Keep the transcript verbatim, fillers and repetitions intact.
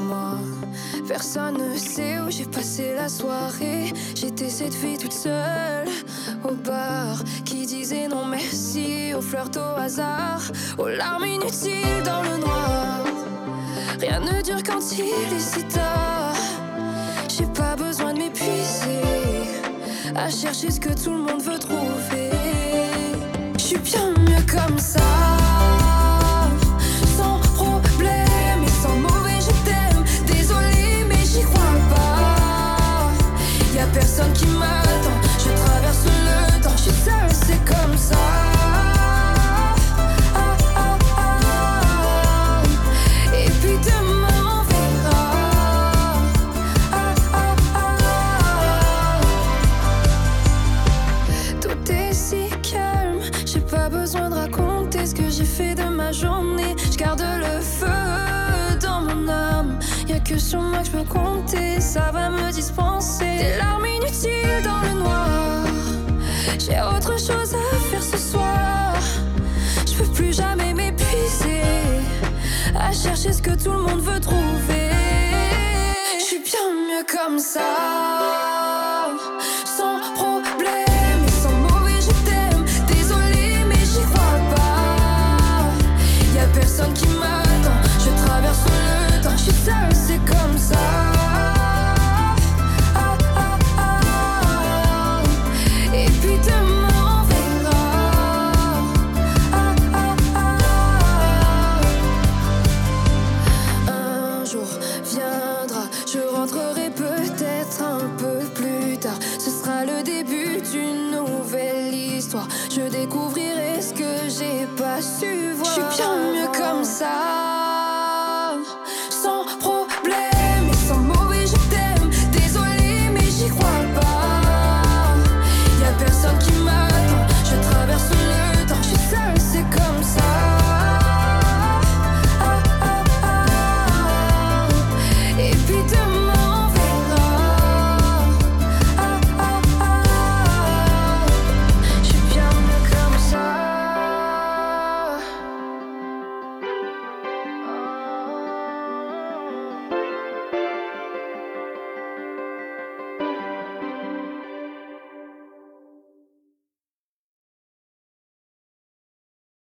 moi. Personne ne sait où j'ai passé la soirée. J'étais cette fille toute seule au bar qui disait non merci aux flirts au hasard, aux larmes inutiles dans le noir. Rien ne dure quand il est si tard. J'ai pas besoin de m'épuiser à chercher ce que tout le monde veut trouver. J'suis bien mieux comme ça, sans problème et sans mauvais je t'aime. Désolée mais j'y crois pas. Y'a personne qui m'attend, je traverse le temps. J'suis seule, c'est comme ça. Ah, ah, ah. Et puis demain on verra. Ah, ah, ah. Tout est si calme, j'ai pas besoin de raconter ce que j'ai fait de ma journée. Je garde le feu dans mon âme. Y'a que sur moi que je peux compter. Ça va me dispenser des larmes inutiles dans le noir. J'ai autre chose à faire ce soir. Je peux plus jamais m'épuiser à chercher ce que tout le monde veut trouver. Je suis bien mieux comme ça, sans problème et sans mauvais je t'aime. Désolée mais j'y crois pas. Y'a personne qui m'attend, je traverse le temps. Je suis seule, c'est comme ça. Ah, ah, ah. Et puis demain on verra. Ah, ah, ah. Un jour viendra, je rentrerai peut-être un peu plus tard. Ce sera le début d'une nouvelle histoire. Je découvrirai ce que j'ai pas su voir. Je suis bien mieux comme ça,